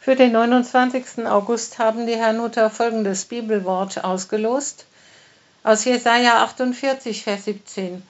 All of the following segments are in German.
Für den 29. August haben die Herrnhuter folgendes Bibelwort ausgelost. Aus Jesaja 48, Vers 17.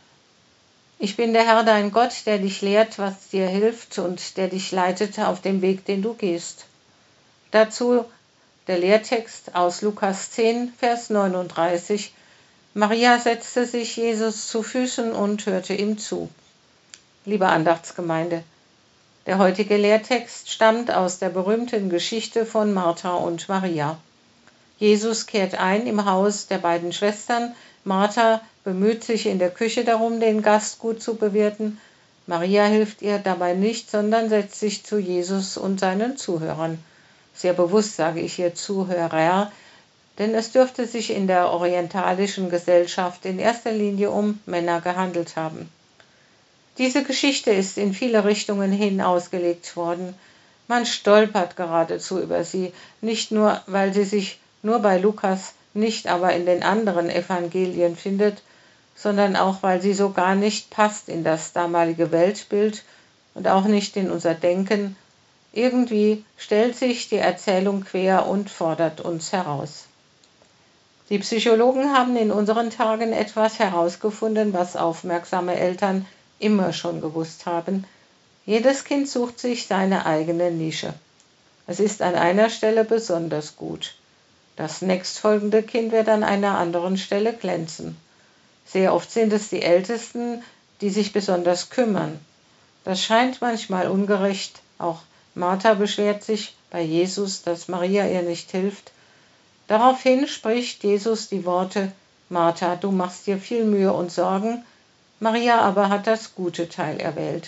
Ich bin der Herr, dein Gott, der dich lehrt, was dir hilft und der dich leitet auf dem Weg, den du gehst. Dazu der Lehrtext aus Lukas 10, Vers 39. Maria setzte sich Jesus zu Füßen und hörte ihm zu. Liebe Andachtsgemeinde, der heutige Lehrtext stammt aus der berühmten Geschichte von Martha und Maria. Jesus kehrt ein im Haus der beiden Schwestern. Martha bemüht sich in der Küche darum, den Gast gut zu bewirten. Maria hilft ihr dabei nicht, sondern setzt sich zu Jesus und seinen Zuhörern. Sehr bewusst sage ich hier Zuhörer, denn es dürfte sich in der orientalischen Gesellschaft in erster Linie um Männer gehandelt haben. Diese Geschichte ist in viele Richtungen hin ausgelegt worden. Man stolpert geradezu über sie, nicht nur, weil sie sich nur bei Lukas, nicht aber in den anderen Evangelien findet, sondern auch, weil sie so gar nicht passt in das damalige Weltbild und auch nicht in unser Denken. Irgendwie stellt sich die Erzählung quer und fordert uns heraus. Die Psychologen haben in unseren Tagen etwas herausgefunden, was aufmerksame Eltern immer schon gewusst haben. Jedes Kind sucht sich seine eigene Nische. Es ist an einer Stelle besonders gut. Das nächstfolgende Kind wird an einer anderen Stelle glänzen. Sehr oft sind es die Ältesten, die sich besonders kümmern. Das scheint manchmal ungerecht. Auch Martha beschwert sich bei Jesus, dass Maria ihr nicht hilft. Daraufhin spricht Jesus die Worte: Martha, du machst dir viel Mühe und Sorgen, Maria aber hat das gute Teil erwählt.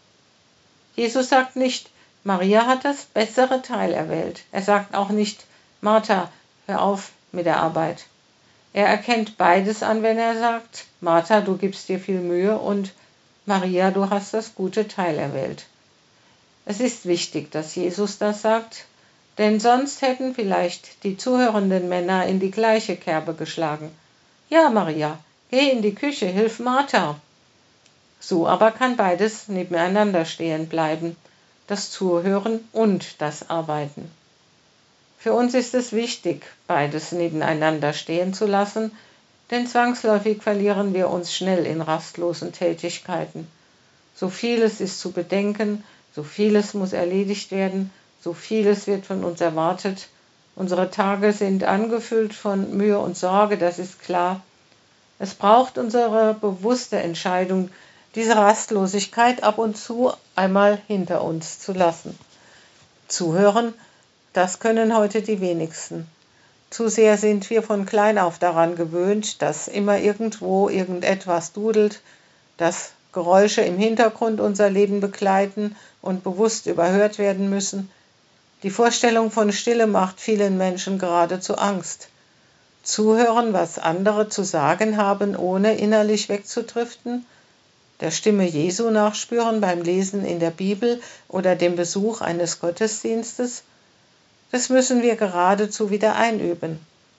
Jesus sagt nicht, Maria hat das bessere Teil erwählt. Er sagt auch nicht, Martha, hör auf mit der Arbeit. Er erkennt beides an, wenn er sagt, Martha, du gibst dir viel Mühe und Maria, du hast das gute Teil erwählt. Es ist wichtig, dass Jesus das sagt, denn sonst hätten vielleicht die zuhörenden Männer in die gleiche Kerbe geschlagen. Ja, Maria, geh in die Küche, hilf Martha. So aber kann beides nebeneinander stehen bleiben, das Zuhören und das Arbeiten. Für uns ist es wichtig, beides nebeneinander stehen zu lassen, denn zwangsläufig verlieren wir uns schnell in rastlosen Tätigkeiten. So vieles ist zu bedenken, so vieles muss erledigt werden, so vieles wird von uns erwartet. Unsere Tage sind angefüllt von Mühe und Sorge, das ist klar. Es braucht unsere bewusste Entscheidung, diese Rastlosigkeit ab und zu einmal hinter uns zu lassen. Zuhören, das können heute die wenigsten. Zu sehr sind wir von klein auf daran gewöhnt, dass immer irgendwo irgendetwas dudelt, dass Geräusche im Hintergrund unser Leben begleiten und bewusst überhört werden müssen. Die Vorstellung von Stille macht vielen Menschen geradezu Angst. Zuhören, was andere zu sagen haben, ohne innerlich wegzudriften, der Stimme Jesu nachspüren beim Lesen in der Bibel oder dem Besuch eines Gottesdienstes, das müssen wir geradezu wieder einüben.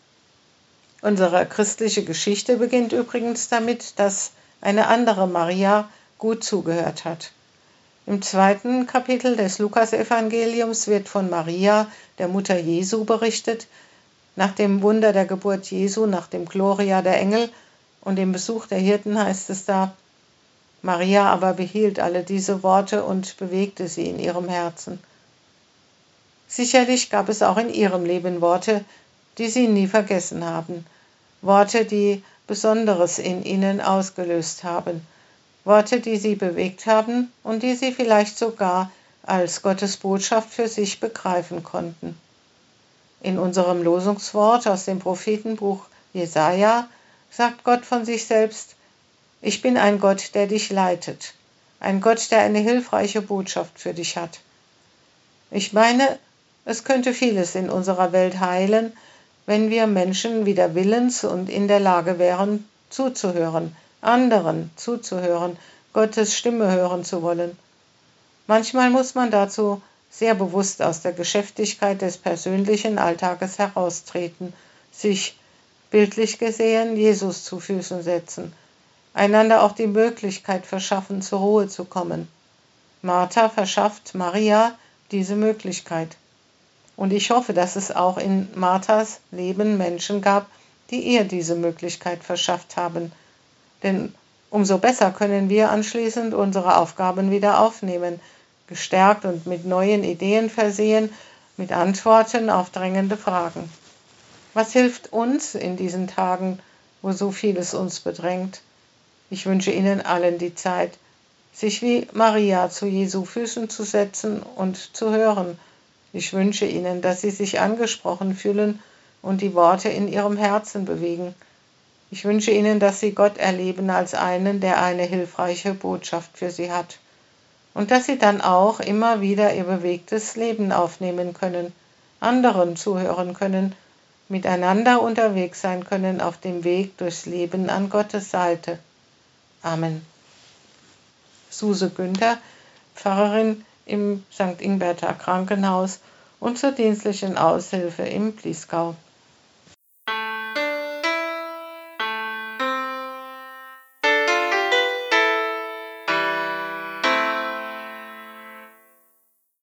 Unsere christliche Geschichte beginnt übrigens damit, dass eine andere Maria gut zugehört hat. Im 2. Kapitel des Lukasevangeliums wird von Maria, der Mutter Jesu, berichtet. Nach dem Wunder der Geburt Jesu, nach dem Gloria der Engel und dem Besuch der Hirten heißt es da, Maria aber behielt alle diese Worte und bewegte sie in ihrem Herzen. Sicherlich gab es auch in ihrem Leben Worte, die sie nie vergessen haben. Worte, die Besonderes in ihnen ausgelöst haben. Worte, die sie bewegt haben und die sie vielleicht sogar als Gottes Botschaft für sich begreifen konnten. In unserem Losungswort aus dem Prophetenbuch Jesaja sagt Gott von sich selbst: Ich bin ein Gott, der dich leitet, ein Gott, der eine hilfreiche Botschaft für dich hat. Ich meine, es könnte vieles in unserer Welt heilen, wenn wir Menschen wieder willens und in der Lage wären, zuzuhören, anderen zuzuhören, Gottes Stimme hören zu wollen. Manchmal muss man dazu sehr bewusst aus der Geschäftigkeit des persönlichen Alltages heraustreten, sich, bildlich gesehen, Jesus zu Füßen setzen, einander auch die Möglichkeit verschaffen, zur Ruhe zu kommen. Martha verschafft Maria diese Möglichkeit. Und ich hoffe, dass es auch in Marthas Leben Menschen gab, die ihr diese Möglichkeit verschafft haben. Denn umso besser können wir anschließend unsere Aufgaben wieder aufnehmen, gestärkt und mit neuen Ideen versehen, mit Antworten auf drängende Fragen. Was hilft uns in diesen Tagen, wo so vieles uns bedrängt? Ich wünsche Ihnen allen die Zeit, sich wie Maria zu Jesu Füßen zu setzen und zu hören. Ich wünsche Ihnen, dass Sie sich angesprochen fühlen und die Worte in Ihrem Herzen bewegen. Ich wünsche Ihnen, dass Sie Gott erleben als einen, der eine hilfreiche Botschaft für Sie hat. Und dass Sie dann auch immer wieder Ihr bewegtes Leben aufnehmen können, anderen zuhören können, miteinander unterwegs sein können auf dem Weg durchs Leben an Gottes Seite. Amen. Suse Günther, Pfarrerin im St. Ingberter Krankenhaus und zur dienstlichen Aushilfe im Bliesgau.